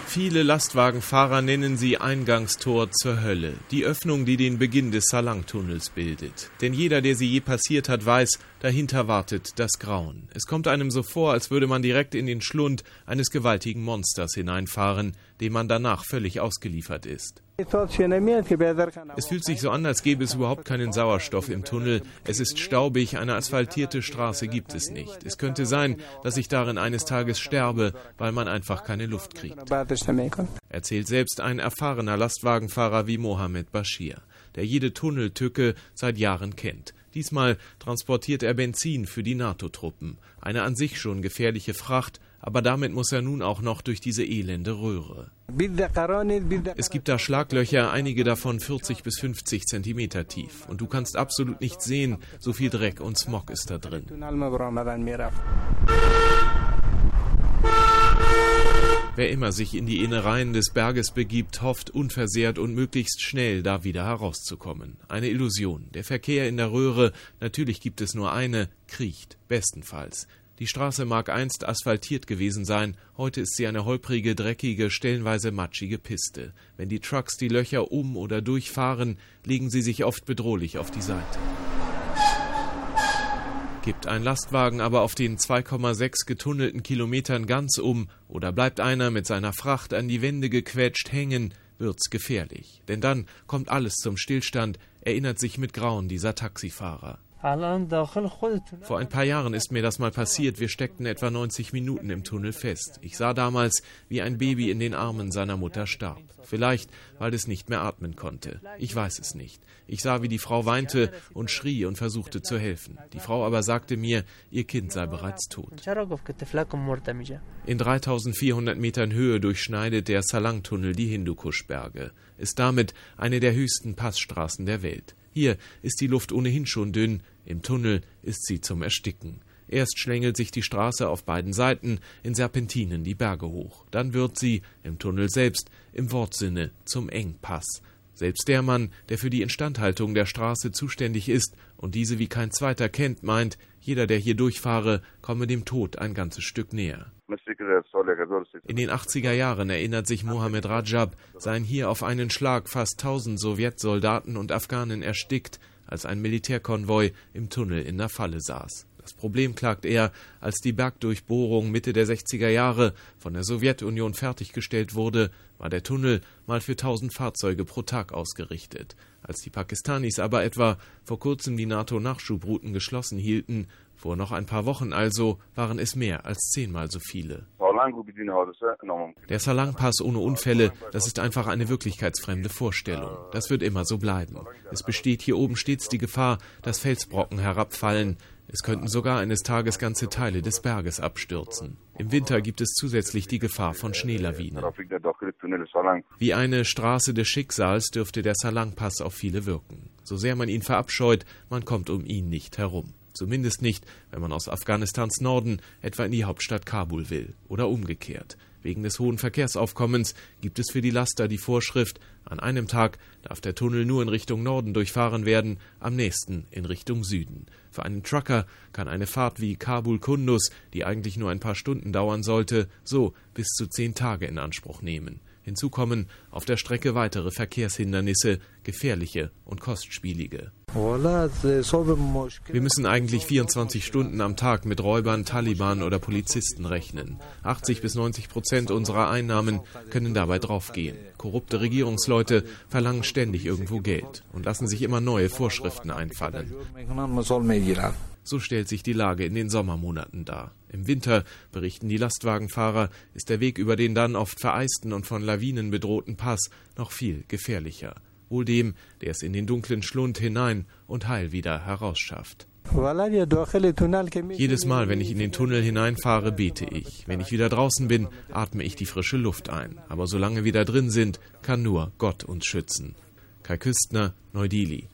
Viele Lastwagenfahrer nennen sie Eingangstor zur Hölle, die Öffnung, die den Beginn des Salang-Tunnels bildet. Denn jeder, der sie je passiert hat, weiß, dahinter wartet das Grauen. Es kommt einem so vor, als würde man direkt in den Schlund eines gewaltigen Monsters hineinfahren, dem man danach völlig ausgeliefert ist. Es fühlt sich so an, als gäbe es überhaupt keinen Sauerstoff im Tunnel. Es ist staubig, eine asphaltierte Straße gibt es nicht. Es könnte sein, dass ich darin eines Tages sterbe, weil man einfach keine Luft kriegt. Erzählt selbst ein erfahrener Lastwagenfahrer wie Mohamed Bashir, der jede Tunneltücke seit Jahren kennt. Diesmal transportiert er Benzin für die NATO-Truppen. Eine an sich schon gefährliche Fracht, aber damit muss er nun auch noch durch diese elende Röhre. Es gibt da Schlaglöcher, einige davon 40 bis 50 Zentimeter tief. Und du kannst absolut nichts sehen, so viel Dreck und Smog ist da drin. Wer immer sich in die Innereien des Berges begibt, hofft unversehrt und möglichst schnell da wieder herauszukommen. Eine Illusion. Der Verkehr in der Röhre, natürlich gibt es nur eine, kriecht, bestenfalls. Die Straße mag einst asphaltiert gewesen sein, heute ist sie eine holprige, dreckige, stellenweise matschige Piste. Wenn die Trucks die Löcher um- oder durchfahren, legen sie sich oft bedrohlich auf die Seite. Kippt ein Lastwagen aber auf den 2,6 getunnelten Kilometern ganz um oder bleibt einer mit seiner Fracht an die Wände gequetscht hängen, wird's gefährlich. Denn dann kommt alles zum Stillstand, erinnert sich mit Grauen dieser Taxifahrer. Vor ein paar Jahren ist mir das mal passiert. Wir steckten etwa 90 Minuten im Tunnel fest. Ich sah damals, wie ein Baby in den Armen seiner Mutter starb. Vielleicht, weil es nicht mehr atmen konnte. Ich weiß es nicht. Ich sah, wie die Frau weinte und schrie und versuchte zu helfen. Die Frau aber sagte mir, ihr Kind sei bereits tot. In 3400 Metern Höhe durchschneidet der Salang-Tunnel die Hindukusch-Berge. Ist damit eine der höchsten Passstraßen der Welt. Hier ist die Luft ohnehin schon dünn, im Tunnel ist sie zum Ersticken. Erst schlängelt sich die Straße auf beiden Seiten in Serpentinen die Berge hoch. Dann wird sie, im Tunnel selbst, im Wortsinne zum Engpass. Selbst der Mann, der für die Instandhaltung der Straße zuständig ist und diese wie kein zweiter kennt, meint, jeder, der hier durchfahre, komme dem Tod ein ganzes Stück näher. In den 80er Jahren, erinnert sich Mohamed Rajab, seien hier auf einen Schlag fast 1000 Sowjetsoldaten und Afghanen erstickt, als ein Militärkonvoi im Tunnel in der Falle saß. Das Problem, klagt er, als die Bergdurchbohrung Mitte der 60er Jahre von der Sowjetunion fertiggestellt wurde, war der Tunnel mal für 1000 Fahrzeuge pro Tag ausgerichtet. Als die Pakistanis aber etwa vor kurzem die NATO-Nachschubrouten geschlossen hielten, vor noch ein paar Wochen also, waren es mehr als 10-mal so viele. Der Salang-Pass ohne Unfälle, das ist einfach eine wirklichkeitsfremde Vorstellung. Das wird immer so bleiben. Es besteht hier oben stets die Gefahr, dass Felsbrocken herabfallen. Es könnten sogar eines Tages ganze Teile des Berges abstürzen. Im Winter gibt es zusätzlich die Gefahr von Schneelawinen. Wie eine Straße des Schicksals dürfte der Salang-Pass auf viele wirken. So sehr man ihn verabscheut, man kommt um ihn nicht herum. Zumindest nicht, wenn man aus Afghanistans Norden etwa in die Hauptstadt Kabul will. Oder umgekehrt. Wegen des hohen Verkehrsaufkommens gibt es für die Laster die Vorschrift, an einem Tag darf der Tunnel nur in Richtung Norden durchfahren werden, am nächsten in Richtung Süden. Für einen Trucker kann eine Fahrt wie Kabul-Kunduz, die eigentlich nur ein paar Stunden dauern sollte, so bis zu 10 Tage in Anspruch nehmen. Hinzu kommen auf der Strecke weitere Verkehrshindernisse, gefährliche und kostspielige. Wir müssen eigentlich 24 Stunden am Tag mit Räubern, Taliban oder Polizisten rechnen. 80-90% unserer Einnahmen können dabei draufgehen. Korrupte Regierungsleute verlangen ständig irgendwo Geld und lassen sich immer neue Vorschriften einfallen. So stellt sich die Lage in den Sommermonaten dar. Im Winter, berichten die Lastwagenfahrer, ist der Weg über den dann oft vereisten und von Lawinen bedrohten Pass noch viel gefährlicher. Wohl dem, der es in den dunklen Schlund hinein und heil wieder herausschafft. Jedes Mal, wenn ich in den Tunnel hineinfahre, bete ich. Wenn ich wieder draußen bin, atme ich die frische Luft ein. Aber solange wir da drin sind, kann nur Gott uns schützen. Kai Küstner, Neu-Delhi.